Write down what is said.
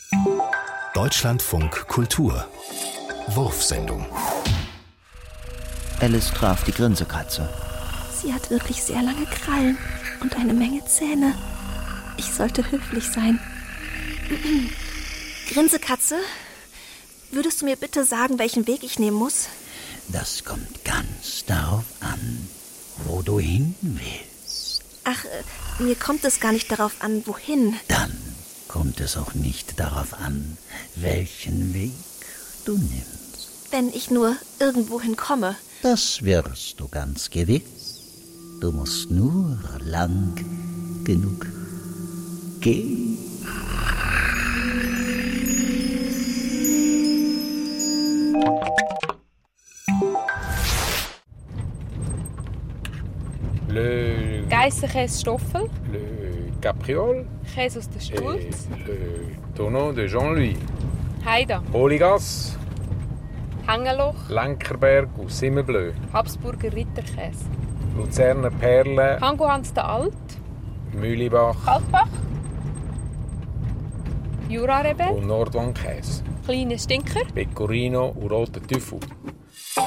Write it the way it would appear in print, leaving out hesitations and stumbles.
Deutschlandfunk Kultur Wurfsendung. Alice traf die Grinsekatze. Sie hat wirklich sehr lange Krallen und eine Menge Zähne. Ich sollte höflich sein. Grinsekatze, würdest du mir bitte sagen, welchen Weg ich nehmen muss? Das kommt ganz darauf an, wo du hin willst. Ach, mir kommt es gar nicht darauf an, wohin. Dann kommt es auch nicht darauf an, welchen Weg du nimmst. Wenn ich nur irgendwohin komme. Das wirst du ganz gewiss. Du musst nur lang genug gehen. Le Geissenkäse Stoffel, le capriole Käse aus der et Stulz, le tonneau de Jean-Louis. Heida, Holigas, Hängeloch, Lenkerberg und Simmerbleu. Habsburger Ritterkäse, Luzerner Perle, Hango Hans der Alt, Mühlibach Kaltbach, Jura-Rebell, und Nordwandkäse. Kleine Stinker, Pecorino und roter Teufel.